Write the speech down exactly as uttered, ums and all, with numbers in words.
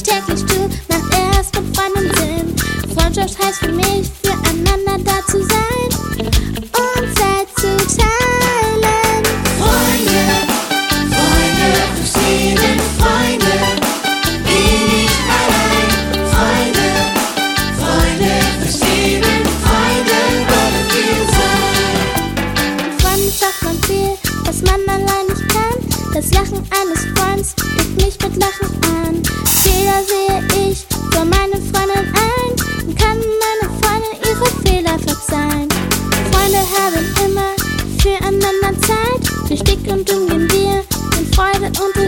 täglich tu, macht erst mit Freunden Sinn. Freundschaft heißt für mich, füreinander da zu sein und Zeit zu teilen. Freunde, Freunde fürs Leben, Freunde, geh nicht allein. Freunde, Freunde fürs Leben, Freunde wollen wir sein. In Freunden schafft man viel, was man allein nicht kann. Das Lachen eines Freunds gibt mich mit Lachen an. Fehler sehe ich vor meinen Freunden ein und kann meine Freunde ihre Fehler verzeihen. Freunde haben immer füreinander Zeit, durch dick und dünn gehen wir in Freude und in